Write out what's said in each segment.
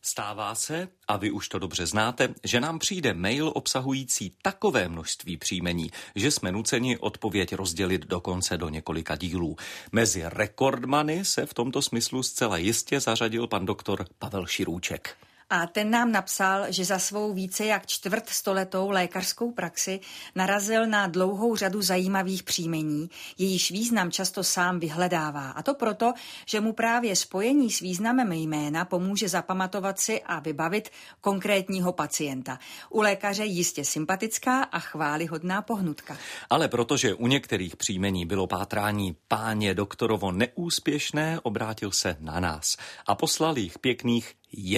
Stává se, a vy už to dobře znáte, že nám přijde mail obsahující takové množství příjmení, že jsme nuceni odpověď rozdělit dokonce do několika dílů. Mezi rekordmany se v tomto smyslu zcela jistě zařadil pan doktor Pavel Širůček. A ten nám napsal, že za svou více jak čtvrtstoletou lékařskou praxi narazil na dlouhou řadu zajímavých příjmení, jejíž význam často sám vyhledává. A to proto, že mu právě spojení s významem jména pomůže zapamatovat si a vybavit konkrétního pacienta. U lékaře jistě sympatická a chvályhodná pohnutka. Ale protože u některých příjmení bylo pátrání páně doktorovo neúspěšné, obrátil se na nás a poslal jich pěkných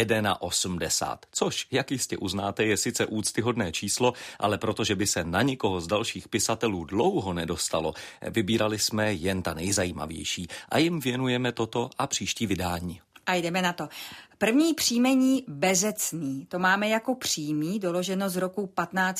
81, což, jak jistě uznáte, je sice úctyhodné číslo, ale protože by se na nikoho z dalších pisatelů dlouho nedostalo, vybírali jsme jen ta nejzajímavější a jim věnujeme toto a příští vydání. A jdeme na to. První příjmení Bezecný, to máme jako přímý, doloženo z roku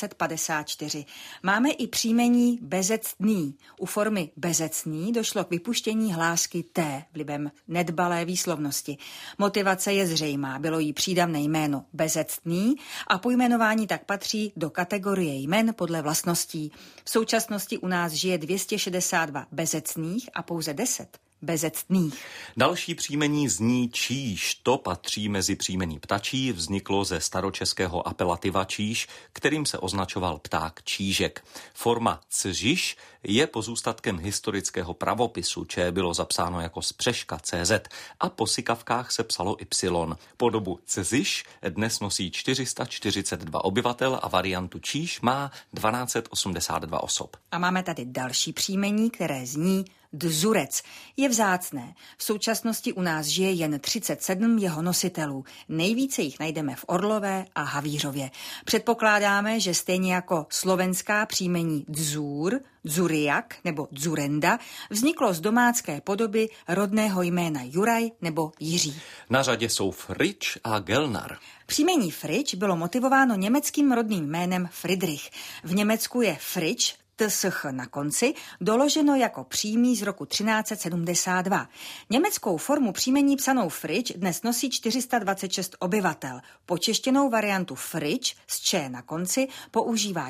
1554. Máme i příjmení Bezecný. U formy Bezecný došlo k vypuštění hlásky T vlivem nedbalé výslovnosti. Motivace je zřejmá, bylo jí přídavné jméno Bezecný a pojmenování tak patří do kategorie jmen podle vlastností. V současnosti u nás žije 262 bezecných a pouze 10 bezecných. Další příjmení zní Číž. To patří mezi příjmení ptačí, vzniklo ze staročeského apelativa číž, kterým se označoval pták čížek. Forma cžiš je pozůstatkem historického pravopisu, če bylo zapsáno jako spřeška CZ a po sykavkách se psalo Y. Podobu cziš dnes nosí 442 obyvatel a variantu číž má 1282 osob. A máme tady další příjmení, které zní Dzurec. Je vzácné. V současnosti u nás žije jen 37 jeho nositelů. Nejvíce jich najdeme v Orlové a Havířově. Předpokládáme, že stejně jako slovenská příjmení Dzur, Dzuriak nebo Dzurenda vzniklo z domácké podoby rodného jména Juraj nebo Jiří. Na řadě jsou Frič a Gelnar. Příjmení Frič bylo motivováno německým rodným jménem Friedrich. V Německu je Frič TSH na konci, doloženo jako přímý z roku 1372. Německou formu příjmení psanou Frič dnes nosí 426 obyvatel. Počeštěnou variantu Frič s Č na konci používá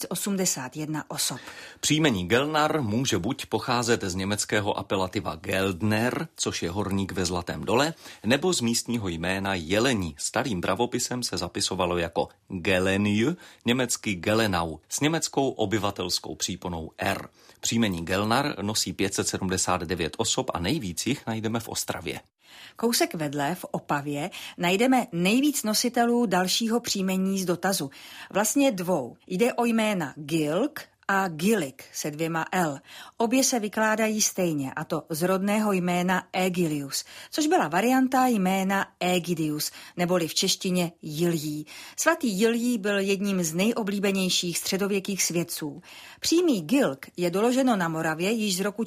1081 osob. Příjmení Gelnar může buď pocházet z německého apelativa Geldner, což je horník ve Zlatém dole, nebo z místního jména Jelení. Starým pravopisem se zapisovalo jako Gelenj, německy Gelenau, s německou obyvatelskou příponou R. Příjmení Gelnar nosí 579 osob a nejvíc jich najdeme v Ostravě. Kousek vedle v Opavě najdeme nejvíc nositelů dalšího příjmení z dotazu. Vlastně dvou. Jde o jména Gilk a Gilik se 2 L. Obě se vykládají stejně, a to z rodného jména Egilius, což byla varianta jména Egidius, neboli v češtině Jiljí. Svatý Jiljí byl jedním z nejoblíbenějších středověkých svědců. Přímý Gilk je doloženo na Moravě již z roku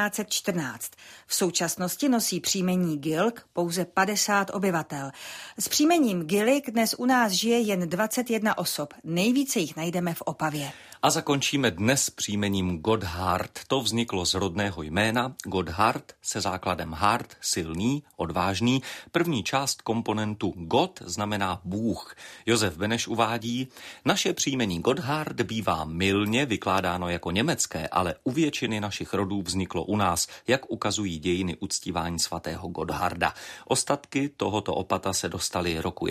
1414. V současnosti nosí příjmení Gilk pouze 50 obyvatel. S příjmením Gilik dnes u nás žije jen 21 osob. Nejvíce jich najdeme v Opavě. A zakončíme dnes příjmením Gotthard. To vzniklo z rodného jména Gotthard se základem hard, silný, odvážný. První část komponentu Gott znamená Bůh. Josef Beneš uvádí, naše příjmení Gotthard bývá mylně vykládáno jako německé, ale u většiny našich rodů vzniklo u nás, jak ukazují dějiny uctívání svatého Gottharda. Ostatky tohoto opata se dostaly roku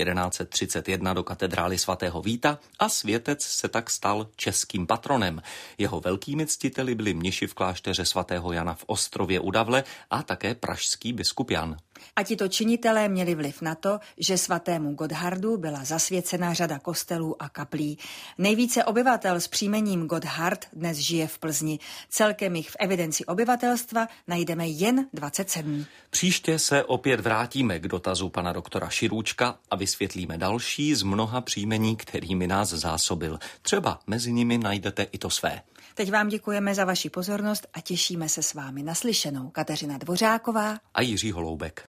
1131 do katedrály svatého Víta a světec se tak stal českým patronem. Jeho velkými ctiteli byli mniši v klášteře svatého Jana v Ostrově u Davle a také pražský biskup Jan. A tito činitelé měli vliv na to, že svatému Gotthardu byla zasvěcena řada kostelů a kaplí. Nejvíce obyvatel s příjmením Gotthard dnes žije v Plzni. Celkem jich v evidenci obyvatelstva najdeme jen 27. Příště se opět vrátíme k dotazu pana doktora Širůčka a vysvětlíme další z mnoha příjmení, kterými nás zásobil. Třeba mezi nimi najdete i to své. Teď vám děkujeme za vaši pozornost a těšíme se s vámi naslyšenou. Kateřina Dvořáková a Jiří Holoubek.